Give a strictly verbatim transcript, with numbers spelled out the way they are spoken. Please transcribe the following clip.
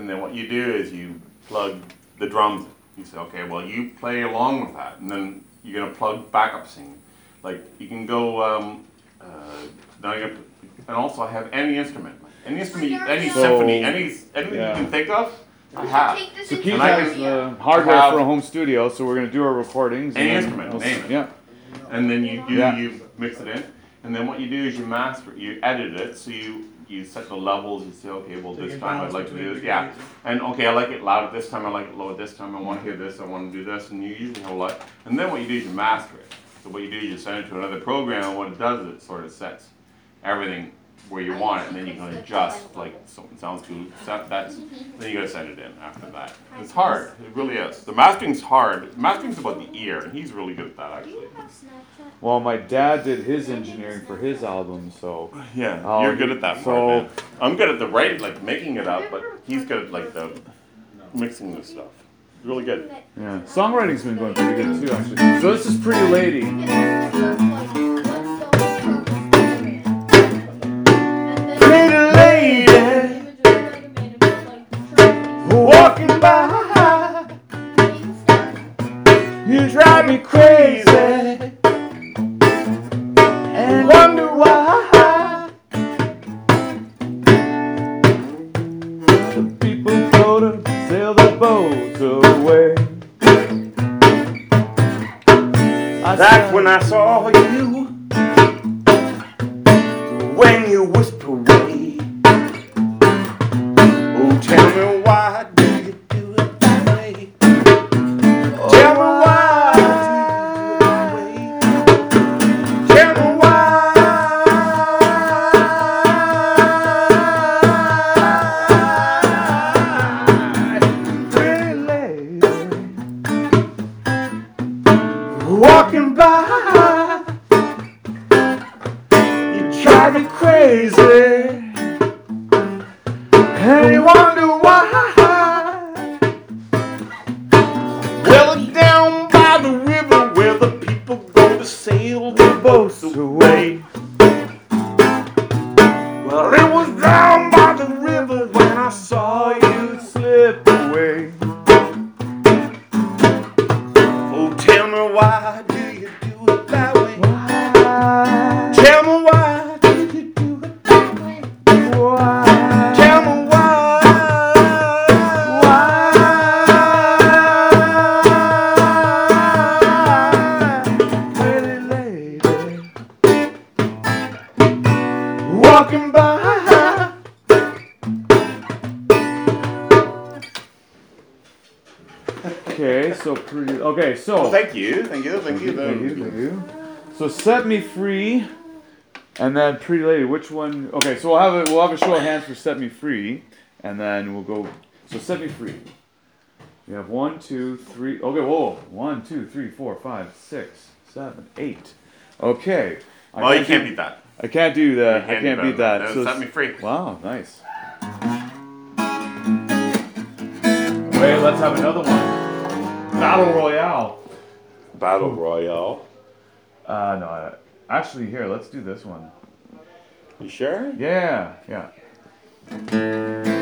and then what you do is you plug the drums in. You say, okay, well you play along with that, and then you're gonna plug backup singing. Like you can go, um, uh, now you're gonna, and also I have any instrument, any instrument, any So, symphony, any anything yeah. you can think of, I have. So Keith And I has can- the hardware have- for a home studio, so we're gonna do our recordings. Any and instrument, we'll- name it. Yeah. And then you do, Yeah. you mix it in, and then what you do is you master it, you edit it, so you, you set the levels, you say, okay, well, So this you time I'd balance like to do between this, the yeah. two. And, okay, I like it loud at this time, I like it low at this time, I wanna hear this, I wanna do this, and you usually have a lot, and then what you do is you master it. So what you do is you send it to another program, and what it does is it sort of sets everything where you want it, and then you can adjust, like, something sounds good, so that's, then you gotta send it in after that. It's hard, it really is. The mastering's hard, mastering's about the ear, and he's really good at that, actually. Well, my dad did his engineering for his album, so Yeah, Oh, you're good at that so- part, man. I'm good at the writing, like making it up, but he's good at like the mixing the stuff. Really good. yeah, songwriting's been going pretty good too, actually. So this is Pretty Lady. Pretty lady walking by, you drive me crazy and wonder why The people go to sail their boats away. I That's when I saw you, when you whisper away. Oh, tell me why do you do it that way? Tell me why do you do it that way? Tell me why. Pretty lady walking by, you drive me crazy, and you wonder why. Well, down by the river where the people go to sail their boats away. Well, it was down by the river when I saw you slip away. Oh, tell me why do you do it that way? Tell me why do you do it that way? Tell me why. Why? Pretty lady walking by. Okay, so pretty. Okay, so. Thank you, thank you, thank you. Thank you, thank you. So Set Me Free, and then Pretty Lady. Which one? Okay, so we'll have a we'll have a show of hands for Set Me Free, and then we'll go. So Set Me Free. We have one, two, three. Okay, whoa, one, two, three, four, five, six, seven, eight. Okay. I Well, you can't do- beat that. I can't do that. You I can't do beat that. better So than that. Set it's- me free. Wow, nice. Wait, let's have another one. Battle Royale. Battle Royale. Uh, no, I- actually, here, let's do this one. You sure? Yeah, yeah.